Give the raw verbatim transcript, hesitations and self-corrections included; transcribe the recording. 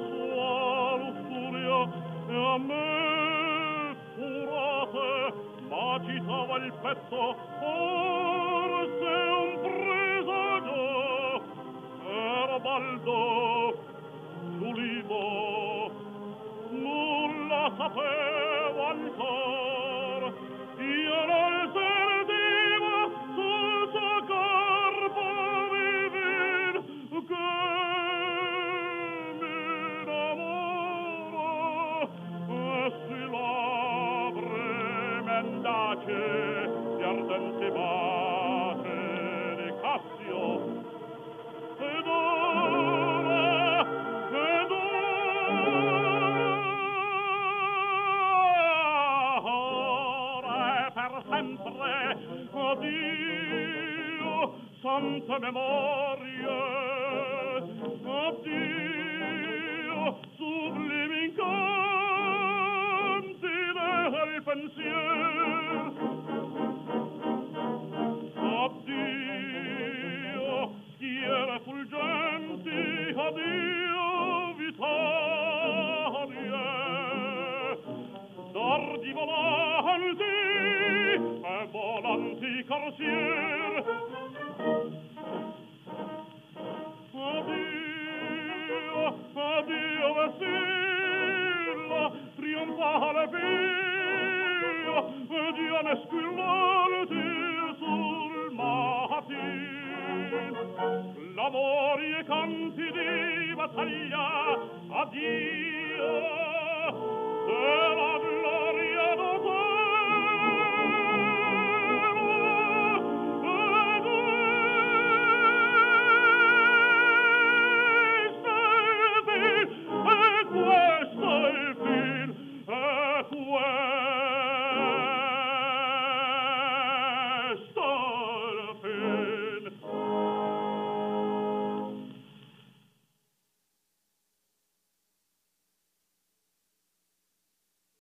sua lussuria e a me furate m'agitava il petto forse un presagio era baldo giulivo nulla sapevo ancor io non sentivo sul suo corpo vivir che mi innamoro e si labre mendace di ardente bace di Cassio ed ora ed ora e per sempre addio sante memorie addio sublimi incanti del pensier addio schiere fulgenti addio vittorie dardi volanti e volanti corsier addio addio vestilla trionfale via e diane squillanti sul matin l'amori e canti di battaglia addio se la